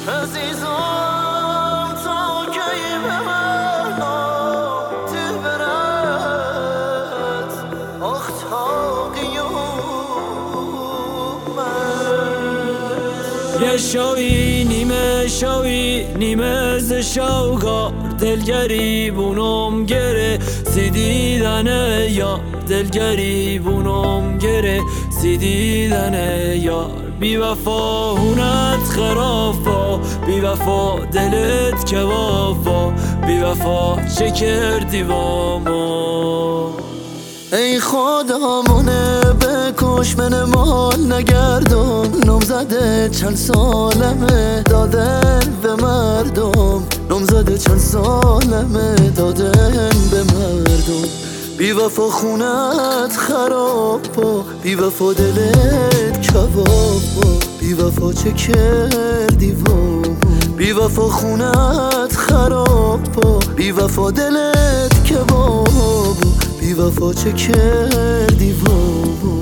عزیزم تا کی بمانم تو برات آخ تا قیامت یه شوی نیمه ز شوگار دلگریبونم گره سیدیدن یار دلگریبونم گره سیدیدن یار بی وفا هونت خرافا بی وفا دلت که وفا بی وفا چه کردی با ما ای خدا منه بکش من مال نگردم نمزده چند سالمه دادن به مردم نمزده چند سالمه دادن به مردم بی وفا خونت خراب با بی وفا دلت کباب با بی وفا چه کردی با بی وفا خونت خراب با بی وفا دلت کباب بی وفا چه کردی بابا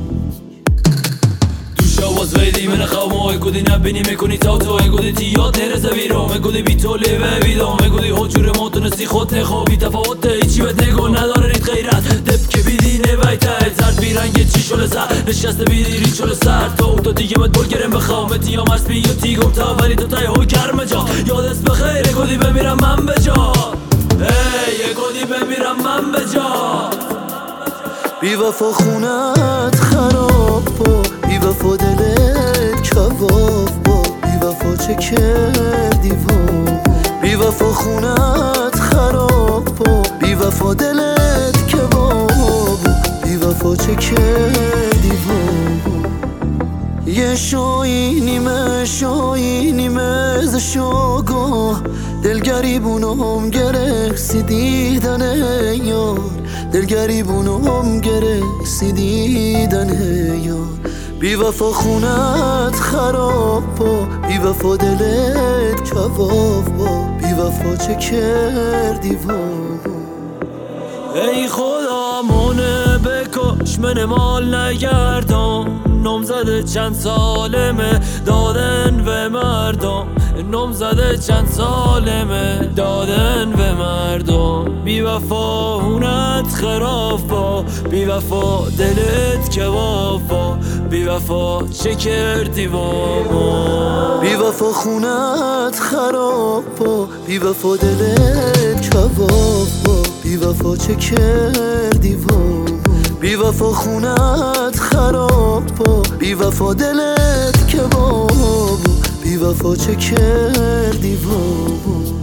شواز ویدی من خواه گودی نبینی میکنی تا تو گودی تیاد نرزه ویرام گودی بی تو لیوه ویدام گودی حجور ما تونستی خود نخوابی تفاوت هیچی بهت نگو نداره ریت غیرت دب که بیدی نویته زرد بیرنگ چی شل سر نشسته بیدی ری شل سر تو دیگه بهت بول گرم بخوام تیا مرس بی یا تی گفتا ولی تو تای های کرم جا یادت بخیر گودی بمیرم من به جا ای گودی بمیرم من به جا بی وفا خونت خراب با بی وفا دلت کباب با بی وفا چه کردی با بی وفا خونت خراب با بی وفا دلت کباب بی وفا چه کردی با یه شوی نیمه ز شوگاه دلگریبونم گره سیدیدن یار دلگریبونم گره سیدیدن یار بی وفا خونت خراب با بی وفا دلت کباب با بی وفا چه کردی با ای خدا منه بکش من مال نگردم نمزده چند سالمه دادن به مردم نمزده چند سالمه دادن به مردم بی وفا هونت خرافا بی وفا دلت که وفا بی وفا چه کردی با ما بی وفا خونت خراب با بی وفا دلت کباب با بی وفا چه کردی با بی وفا خونت خراب با بی وفا دلت کباب بی وفا چه کردی با